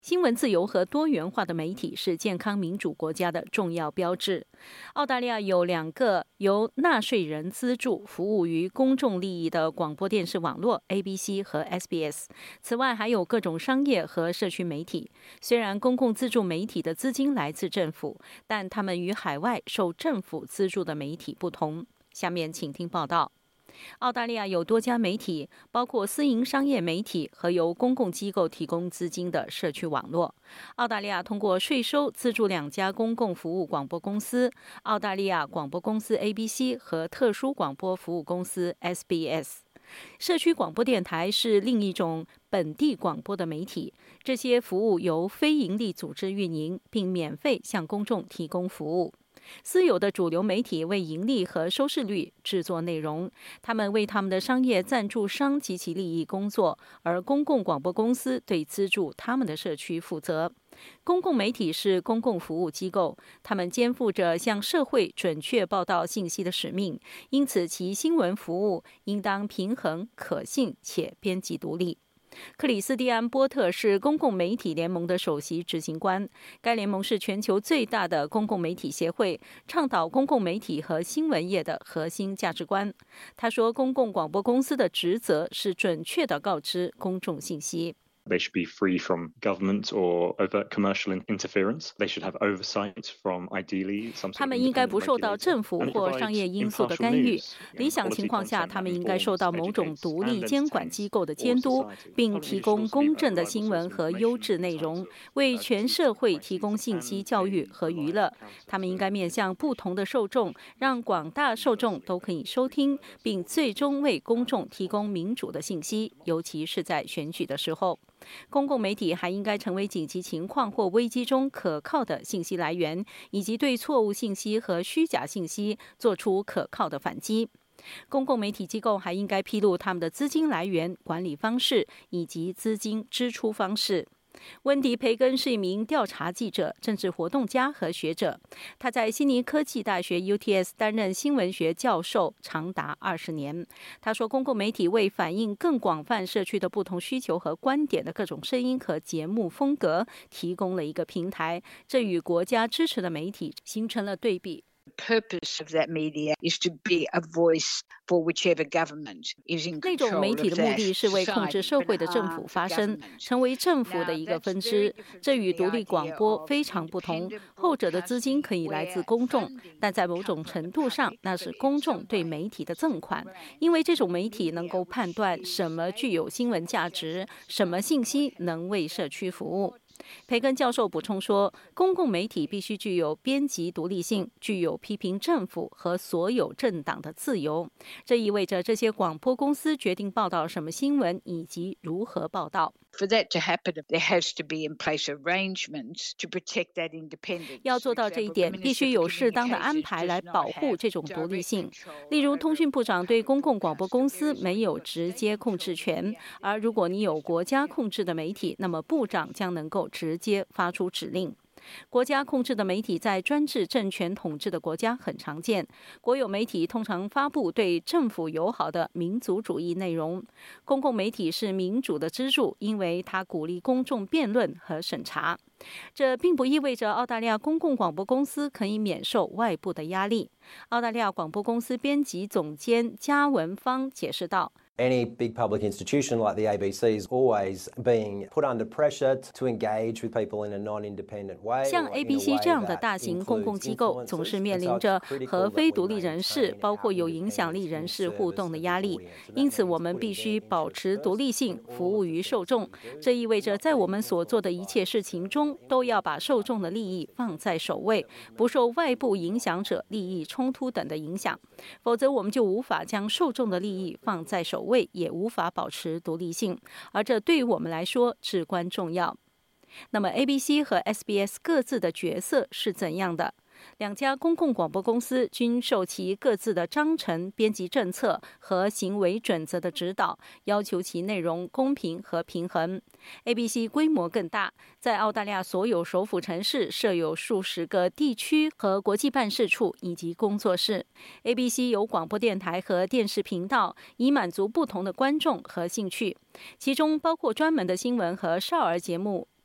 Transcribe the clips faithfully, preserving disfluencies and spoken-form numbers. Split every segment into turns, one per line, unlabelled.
新闻自由和多元化的媒体是健康民主国家的重要标志。澳大利亚有两个由纳税人资助、服务于公众利益的广播电视网络 A B C 和 S B S。此外，还有各种商业和社区媒体。虽然公共资助媒体的资金来自政府，但他们与海外受政府资助的媒体不同。下面请听报道。澳大利亚有多家媒体，包括私营商业媒体和由公共机构提供资金的社区网络。澳大利亚通过税收资助两家公共服务广播公司：澳大利亚广播公司 A B C 和特殊广播服务公司 S B S。社区广播电台是另一种本地广播的媒体，这些服务由非营利组织运营，并免费向公众提供服务。私有的主流媒体为盈利和收视率制作内容，他们为他们的商业赞助商及其利益工作，而公共广播公司对资助他们的社区负责。公共媒体是公共服务机构，他们肩负着向社会准确报道信息的使命，因此其新闻服务应当平衡、可信且编辑独立。克里斯蒂安·波特是公共媒体联盟的首席执行官，该联盟是全球最大的公共媒体协会，倡导公共媒体和新闻业的核心价值观。他说，公共广播公司的职责是准确地告知公众信息。
They should be free from government or overt commercial interference. They should have oversight from ideally some sort of
他们应该不受到政府或商业因素的干预。理想情况下，他们应该受到某种独立监管机构的监督，并提供公正的新闻和优质内容，为全社会提供信息、教育和娱乐。他们应该面向不同的受众，让广大受众都可以收听，并最终为公众提供民主的信息，尤其是在选举的时候。公共媒体还应该成为紧急情况或危机中可靠的信息来源，以及对错误信息和虚假信息做出可靠的反击。公共媒体机构还应该披露他们的资金来源、管理方式以及资金支出方式。温迪·培根是一名调查记者、政治活动家和学者。他在悉尼科技大学 U T S 担任新闻学教授长达二十年。他说，公共媒体为反映更广泛社区的不同需求和观点的各种声音和节目风格提供了一个平台，这与国家支持的媒体形成了对比。
The purpose of that media is to be a voice for whichever government is in control of that.
那种媒体的目的是为控制社会的政府发声，成为政府的一个分支。这与独立广播非常不同，后者的资金可以来自公众，但在某种程度上，那是公众对媒体的赠款，因为这种媒体能够判断什么具有新闻价值，什么信息能为社区服务。培根教授补充说，公共媒体必须具有编辑独立性，具有批评政府和所有政党的自由。这意味着这些广播公司决定报道什么新闻以及如何报道。
For that to happen, there has to be in place arrangements to protect that independence.
要做到这一点，必须有适当的安排来保护这种独立性。例如，通讯部长对公共广播公司没有直接控制权，而如果你有国家控制的媒体，那么部长将能够直接发出指令。国家控制的媒体在专制政权统治的国家很常见。国有媒体通常发布对政府友好的民族主义内容。公共媒体是民主的支柱，因为它鼓励公众辩论和审查。这并不意味着澳大利亚公共广播公司可以免受外部的压力。澳大利亚广播公司编辑总监加文芳解释道
，Any big public institution like the A B C is always being put under pressure to engage with people in a non-independent way.
像 A B C 这样的大型公共机构总是面临着和非独立人士，包括有影响力人士互动的压力，因此我们必须保持独立性，服务于受众。这意味着在我们所做的一切事情中，都要把受众的利益放在首位，不受外部影响者利益冲突等的影响，否则我们就无法将受众的利益放在首位，也无法保持独立性，而这对于我们来说至关重要。那么 A B C 和 S B S 各自的角色是怎样的？两家公共广播公司均受其各自的章程编辑政策和行为准则的指导，要求其内容公平和平衡。A B C 规模更大，在澳大利亚所有首府城市设有数十个地区和国际办事处以及工作室。A B C 有广播电台和电视频道，以满足不同的观众和兴趣，其中包括专门的新闻和少儿节目、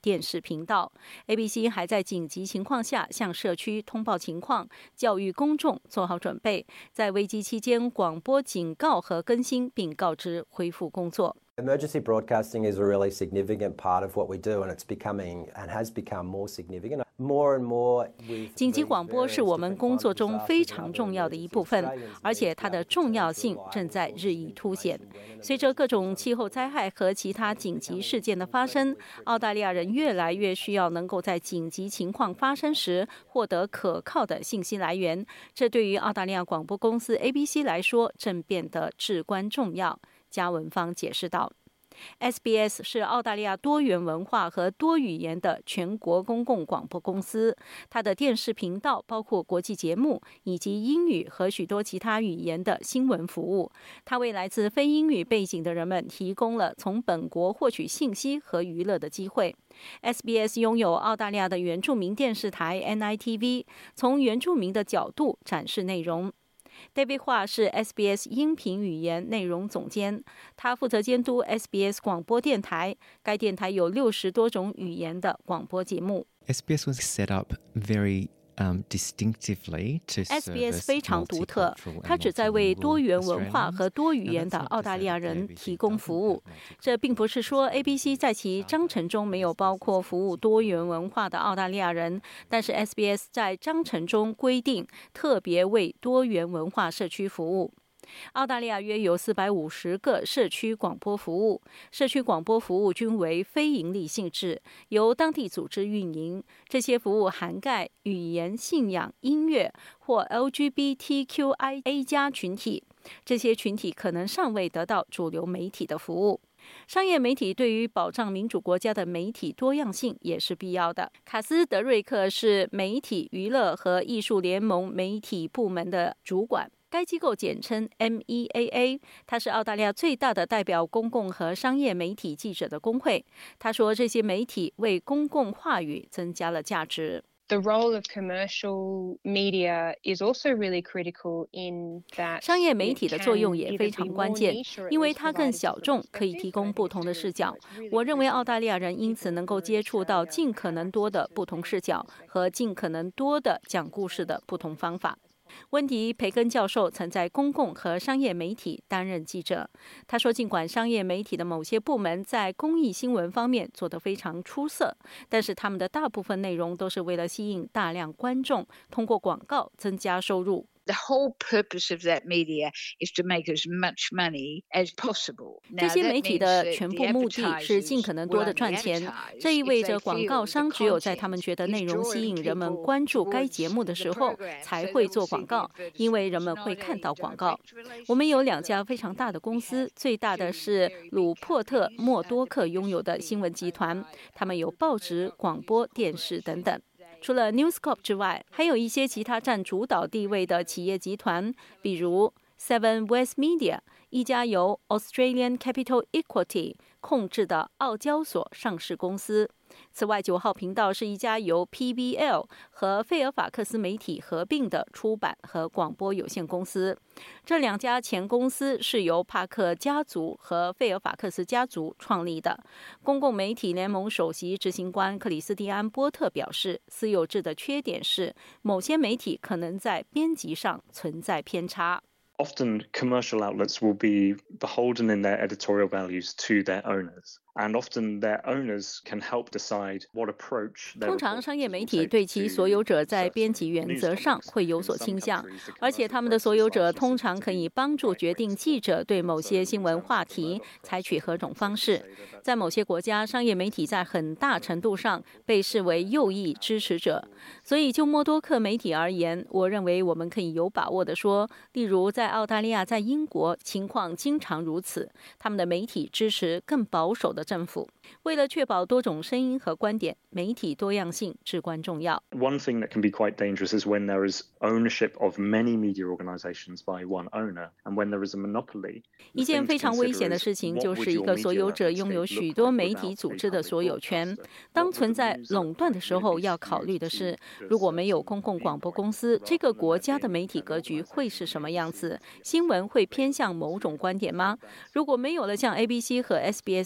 电视频道。A B C 还在紧急情况下向社区通报情况，教育公众做好准备，在危机期间广播警告和更新，并告知恢复工作。
Emergency broadcasting is a really significant part of what we do, and it's becoming and has become more significant. More and more,
紧急广播是我们工作中非常重要的一部分，而且它的重要性正在日益凸显。随着各种气候灾害和其他紧急事件的发生，澳大利亚人越来越需要能够在紧急情况发生时获得可靠的信息来源。这对于澳大利亚广播公司 A B C 来说，正变得至关重要。加文芳解释道。S B S 是澳大利亚多元文化和多语言的全国公共广播公司，它的电视频道包括国际节目以及英语和许多其他语言的新闻服务。它为来自非英语背景的人们提供了从本国获取信息和娱乐的机会。S B S 拥有澳大利亚的原住民电视台 N I T V， 从原住民的角度展示内容。David 华是 S B S 音频语言内容总监，他负责监督 S B S 广播电台，该电台有六十多种语言的广播节目。
S B S was set up very Um, distinctively to
S B S 非常独特，它旨在为多元文化和多语言的澳大利亚人提供服务。这并不是说 A B C 在其章程中没有包括服务多元文化的澳大利亚人，但是 S B S 在章程中规定特别为多元文化社区服务。澳大利亚约有四百五十个社区广播服务，社区广播服务均为非营利性质，由当地组织运营。这些服务涵盖语言、信仰、音乐或 L G B T Q I A 加群体，这些群体可能尚未得到主流媒体的服务。商业媒体对于保障民主国家的媒体多样性也是必要的。卡斯德瑞克是媒体、娱乐和艺术联盟媒体部门的主管。该机构简称 M E A A， 它是澳大利亚最大的代表公共和商业媒体记者的工会。他说，这些媒体为公共话语增加了价值。
The role of commercial media is also really critical in that
商业媒体的作用也非常关键，因为它更小众，可以提供不同的视角。我认为澳大利亚人因此能够接触到尽可能多的不同视角和尽可能多的讲故事的不同方法。温迪·培根教授曾在公共和商业媒体担任记者。他说，尽管商业媒体的某些部门在公益新闻方面做得非常出色，但是他们的大部分内容都是为了吸引大量观众，通过广告增加收入。
The whole purpose of that media is to make as much money as possible.
这些媒体的全部目的是尽可能多的赚钱，这意味着广告商只有在他们觉得内容吸引人们关注该节目的时候才会做广告，因为人们会看到广告。我们有两家非常大的公司，最大的是鲁珀特·默多克拥有的新闻集团，他们有报纸、广播、电视等等。除了 News Corp 之外，还有一些其他占主导地位的企业集团，比如 Seven West Media， 一家由 Australian Capital Equity 控制的澳交所上市公司。此外，九号频道是一家由 P B L 和费尔法克斯媒体合并的出版和广播有限公司。这两家前公司是由帕克家族和费尔法克斯家族创立的。公共媒体联盟首席执行官克里斯蒂安·波特表示，私有制的缺点是某些媒体可能在编辑上存在偏差。
Often commercial outlets will be beholden in their editorial values to their owners. And often their owners can help decide what approach.
通常商业媒体对其所有者在编辑原则上会有所倾向，而且他们的所有者通常可以帮助决定记者对某些新闻话题采取何种方式。在某些国家，商业媒体在很大程度上被视为右翼支持者。所以就默多克媒体而言，我认为我们可以有把握地说，例如在澳大利亚、在英国，情况经常如此，他们的媒体支持更保守的政府。为了确保多种声音和观点，媒体多样性至关重要。
One thing that can be quite dangerous is when there is ownership of many media organizations by one owner, and when there is a monopoly.
一件非常危险的事情就是一个所有者拥有许多媒体组织的所有权。当存在垄断的时候，要考虑的是，如果没有公共广播公司，这个国家的媒体格局会是什么样子？新闻会偏向某种观点吗？如果没有了像 A B C 和 S B S 这样的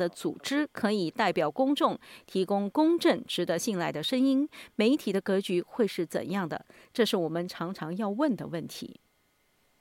的组织可以代表公众，提供公正、值得信赖的声音，媒体的格局会是怎样的？这是我们常常要问的问题。